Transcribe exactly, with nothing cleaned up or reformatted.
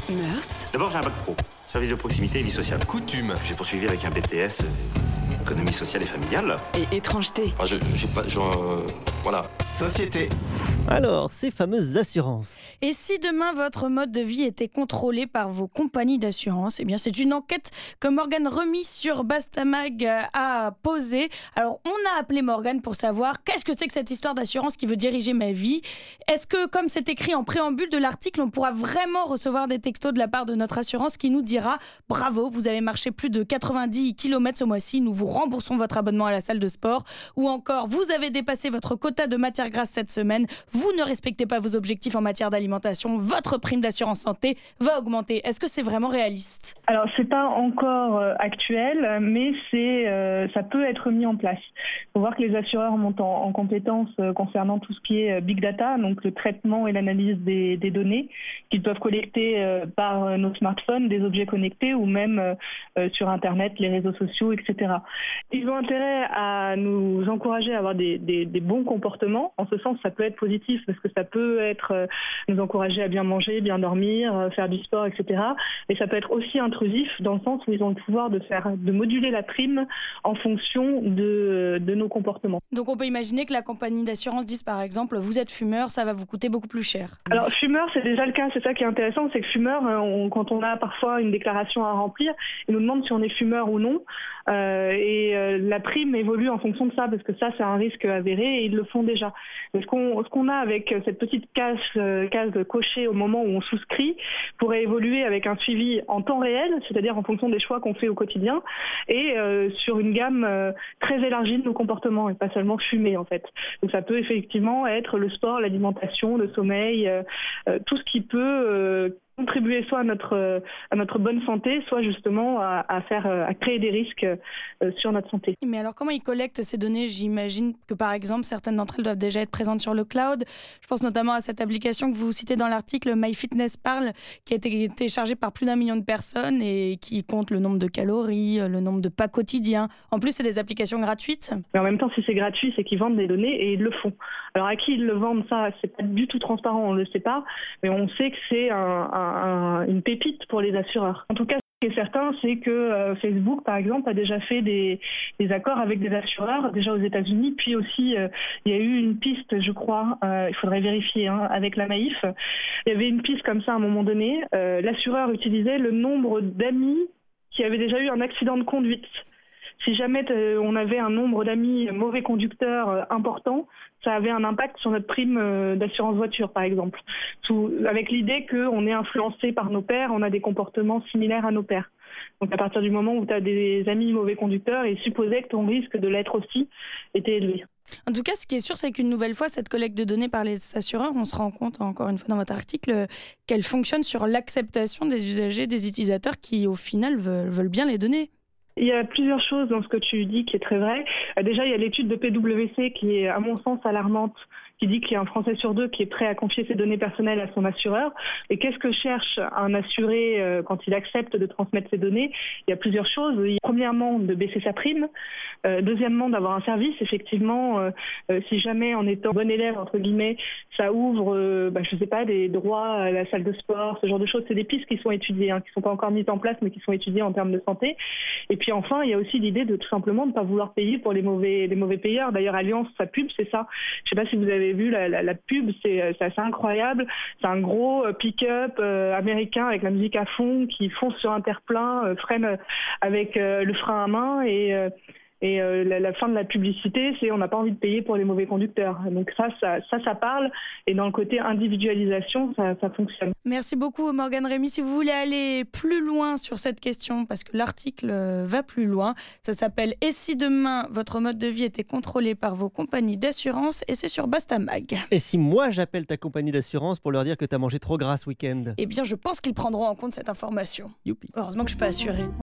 Mœurs. D'abord, j'ai un bac pro, service de proximité et vie sociale. Coutume. J'ai poursuivi avec un B T S, euh, économie sociale et familiale. Et étrangeté. Enfin, je, j'ai pas, genre, euh, voilà. Société. Alors, ces fameuses assurances. Et si demain votre mode de vie était contrôlé par vos compagnies d'assurance, eh bien c'est une enquête que Morgane Remy sur Bastamag a posée. Alors on a appelé Morgane pour savoir qu'est-ce que c'est que cette histoire d'assurance qui veut diriger ma vie. Est-ce que comme c'est écrit en préambule de l'article, on pourra vraiment recevoir des textos de la part de notre assurance qui nous dira « Bravo, vous avez marché plus de quatre-vingt-dix kilomètres ce mois-ci, nous vous remboursons votre abonnement à la salle de sport » ou encore « Vous avez dépassé votre quota de matière grasse cette semaine, vous ne respectez pas vos objectifs en matière d'alimentation. Alimentation, votre prime d'assurance santé va augmenter. Est-ce que c'est vraiment réaliste ? Alors, c'est pas encore euh, actuel, mais c'est, euh, ça peut être mis en place. Il faut voir que les assureurs montent en, en compétences euh, concernant tout ce qui est euh, big data, donc le traitement et l'analyse des, des données qu'ils peuvent collecter euh, par euh, nos smartphones, des objets connectés ou même euh, euh, sur Internet, les réseaux sociaux, et cetera. Ils ont intérêt à nous encourager à avoir des, des, des bons comportements. En ce sens, ça peut être positif parce que ça peut être euh, nous encourager à bien manger, bien dormir, faire du sport, et cetera. Et ça peut être aussi intrusif dans le sens où ils ont le pouvoir de faire, de moduler la prime en fonction de, de nos comportements. Donc on peut imaginer que la compagnie d'assurance dise par exemple, vous êtes fumeur, ça va vous coûter beaucoup plus cher. Alors fumeur, c'est déjà le cas, c'est ça qui est intéressant, c'est que fumeur, on, quand on a parfois une déclaration à remplir, ils nous demandent si on est fumeur ou non. Euh, et euh, la prime évolue en fonction de ça, parce que ça, c'est un risque avéré et ils le font déjà. Mais ce qu'on, ce qu'on a avec cette petite case, euh, case cochée au moment où on souscrit pourrait évoluer avec un suivi en temps réel, c'est-à-dire en fonction des choix qu'on fait au quotidien, et euh, sur une gamme euh, très élargie de nos comportements, et pas seulement fumer en fait. Donc ça peut effectivement être le sport, l'alimentation, le sommeil, euh, euh, tout ce qui peut euh, contribuer soit à notre, à notre bonne santé, soit justement à, à, faire, à créer des risques euh, sur notre santé. Mais alors comment ils collectent ces données ? J'imagine que par exemple, certaines d'entre elles doivent déjà être présentes sur le cloud. Je pense notamment à cette application que vous citez dans l'article, MyFitnessPal, qui a été téléchargée par plus d'un million de personnes et qui compte le nombre de calories, le nombre de pas quotidiens. En plus, c'est des applications gratuites. Mais en même temps, si c'est gratuit, c'est qu'ils vendent des données et ils le font. Alors à qui ils le vendent, ça, c'est pas du tout transparent, on ne le sait pas, mais on sait que c'est un, un Un, une pépite pour les assureurs. En tout cas, ce qui est certain, c'est que euh, Facebook, par exemple, a déjà fait des, des accords avec des assureurs, déjà aux États-Unis, puis aussi, euh, il y a eu une piste, je crois, euh, il faudrait vérifier, hein, avec la Maïf. Il y avait une piste comme ça à un moment donné. Euh, l'assureur utilisait le nombre d'amis qui avaient déjà eu un accident de conduite. Si jamais euh, on avait un nombre d'amis mauvais conducteurs euh, important, ça avait un impact sur notre prime euh, d'assurance voiture, par exemple. Sous, avec l'idée qu'on est influencé par nos pairs, on a des comportements similaires à nos pairs. Donc à partir du moment où tu as des amis mauvais conducteurs, il supposait que ton risque de l'être aussi était élevé. En tout cas, ce qui est sûr, c'est qu'une nouvelle fois, cette collecte de données par les assureurs, on se rend compte, encore une fois dans votre article, qu'elle fonctionne sur l'acceptation des usagers, des utilisateurs qui, au final, veulent, veulent bien les données. Il y a plusieurs choses dans ce que tu dis qui est très vrai. Déjà, il y a l'étude de P W C qui est, à mon sens, alarmante, qui dit qu'il y a un Français sur deux qui est prêt à confier ses données personnelles à son assureur. Et qu'est-ce que cherche un assuré euh, quand il accepte de transmettre ses données ? Il y a plusieurs choses. Premièrement, de baisser sa prime. Euh, deuxièmement, d'avoir un service. Effectivement, euh, euh, si jamais en étant bon élève, entre guillemets, ça ouvre, euh, bah, je ne sais pas, des droits à la salle de sport, ce genre de choses. C'est des pistes qui sont étudiées, hein, qui ne sont pas encore mises en place, mais qui sont étudiées en termes de santé. Et puis enfin, il y a aussi l'idée de tout simplement ne pas vouloir payer pour les mauvais, les mauvais payeurs. D'ailleurs, Allianz, sa pub, c'est ça. Je ne sais pas si vous avez vu la, la, la pub, c'est, c'est assez incroyable. C'est un gros pick-up euh, américain avec la musique à fond qui fonce sur un terre-plein, euh, freine avec euh, le frein à main et... Euh, Et euh, la, la fin de la publicité, c'est on n'a pas envie de payer pour les mauvais conducteurs. Donc ça, ça, ça, ça parle. Et dans le côté individualisation, ça, ça fonctionne. Merci beaucoup, Morgane Remy. Si vous voulez aller plus loin sur cette question, parce que l'article va plus loin, ça s'appelle « Et si demain, votre mode de vie était contrôlé par vos compagnies d'assurance ?» et c'est sur Bastamag. Et si moi, j'appelle ta compagnie d'assurance pour leur dire que t'as mangé trop gras ce week-end ? Eh bien, je pense qu'ils prendront en compte cette information. Youpi. Heureusement que je ne suis pas assurée.